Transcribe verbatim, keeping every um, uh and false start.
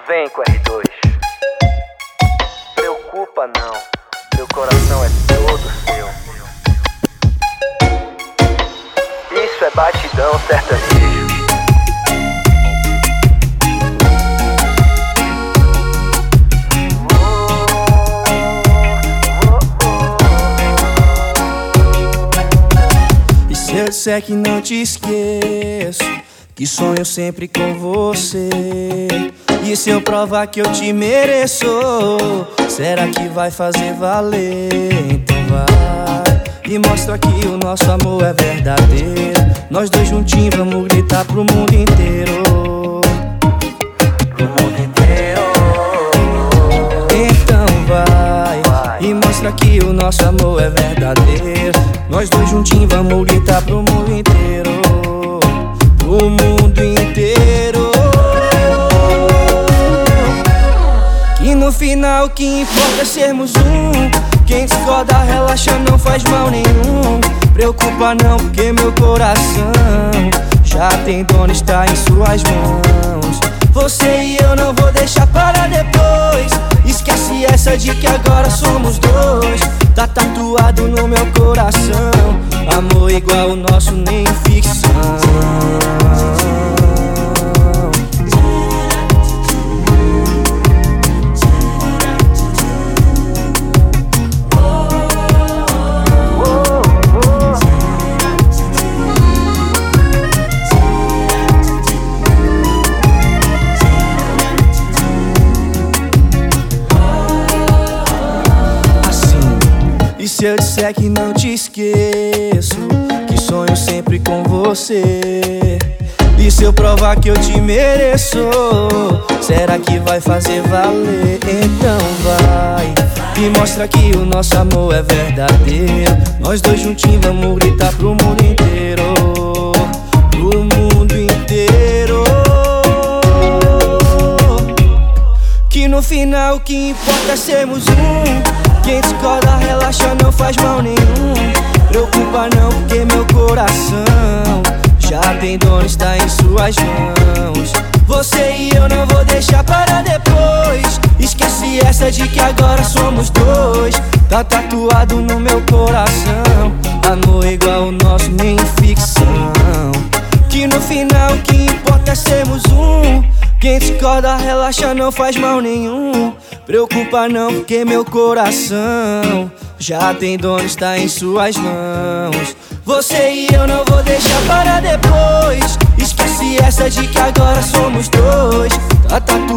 Vem com R dois. Preocupa não, meu coração é todo seu. Isso é batidão sertanejo. E se eu disser que não te esqueço, que sonho sempre com você, e se eu provar que eu te mereço, será que vai fazer valer? Então vai e mostra que o nosso amor é verdadeiro. Nós dois juntinhos vamos gritar pro mundo inteiro, Pro mundo inteiro. então vai, vai e mostra que o nosso amor é verdadeiro. Nós dois juntinhos vamos gritar pro mundo inteiro, pro mundo inteiro. E no final o que importa é sermos um. Quem discorda relaxa, não faz mal nenhum. Preocupa não, porque meu coração já tem dono, está em suas mãos. Você e eu não vou deixar para depois. Esquece essa de que agora somos dois. Tá tatuado no meu coração, amor igual o nosso, nem ficção. E se eu disser que não te esqueço, que sonho sempre com você, e se eu provar que eu te mereço, será que vai fazer valer? Então vai e mostra que o nosso amor é verdadeiro. Nós dois juntinhos vamos gritar pro mundo inteiro, pro mundo inteiro. Que no final o que importa é sermos um. Quem discorda relaxa, não faz mal nenhum. Preocupa não, porque meu coração já tem dono, está em suas mãos. Você e eu não vou deixar para depois. Esquece essa de que agora somos dois. Tá tatuado no meu coração, amor igual o nosso, nem ficção. Que no final o que importa é sermos um. Quem discorda relaxa, não faz mal nenhum. Preocupa não, porque meu coração já tem dono, está em suas mãos. Você e eu não vou deixar para depois. Esquece essa de que agora somos dois. Tá, tá